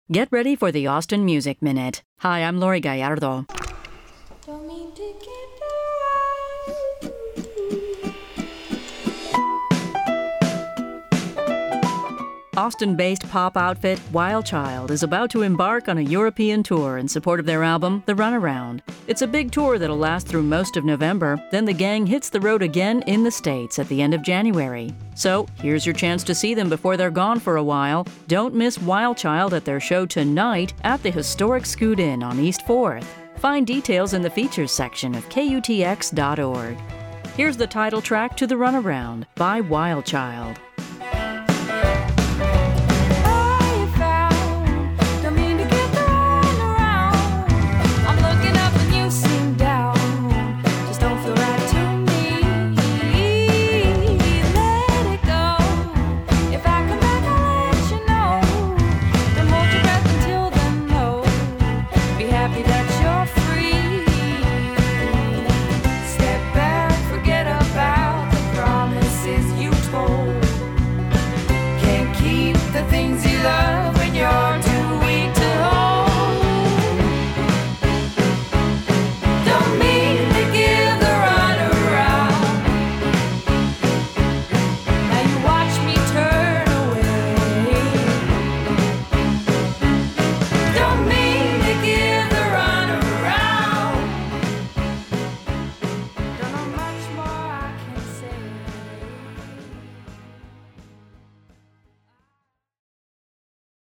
Get ready for the Austin Music Minute. Hi, I'm Lori Gallardo. Austin-based pop outfit Wild Child is about to embark on a European tour in support of their album, The Runaround. It's a big tour that'll last through most of November, then the gang hits the road again in the States at the end of January. So, here's your chance to see them before they're gone for a while. Don't miss Wild Child at their show tonight at the historic Scoot Inn on East 4th. Find details in the features section of KUTX.org. Here's the title track to The Runaround by Wild Child.